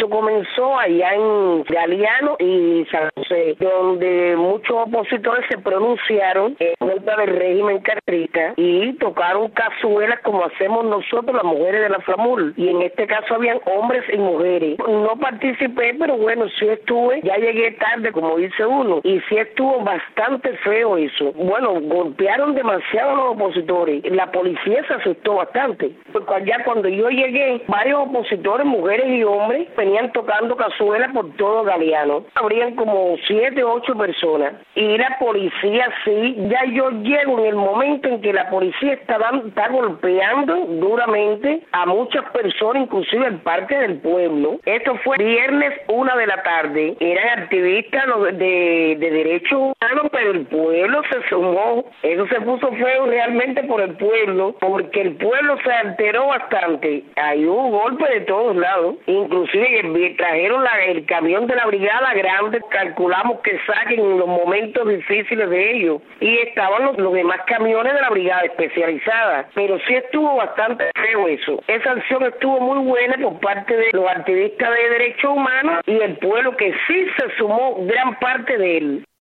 Esto comenzó allá en Galeano y San José, donde muchos opositores se pronunciaron en contra del régimen castrista y tocaron cazuelas como hacemos nosotros las mujeres de la FLAMUL. Y en este caso habían hombres y mujeres. No participé, pero bueno, sí estuve. Ya llegué tarde, como dice uno, y sí estuvo bastante feo eso. Bueno, golpearon demasiado a los opositores. La policía se asustó bastante. Porque allá cuando yo llegué, varios opositores, mujeres y hombres, venían tocando cazuelas por todo Galeano. Habrían como 7 o 8 personas. Y la policía sí, ya yo llego en el momento en que la policía está golpeando duramente a muchas personas, inclusive en parte del pueblo. Esto fue viernes 1 de la tarde. Eran activistas de derechos humanos, pero el pueblo se sumó. Eso se puso feo realmente por el pueblo, porque el pueblo se alteró bastante. Ahí hubo golpes de todos lados. Inclusive trajeron el camión de la brigada grande, calculamos que saquen en los momentos difíciles de ellos. Y estaban los demás camiones de la brigada especializada. Pero sí estuvo bastante feo eso. Esa acción estuvo muy buena por parte de los activistas de derechos humanos y el pueblo, que sí se sumó gran parte de él.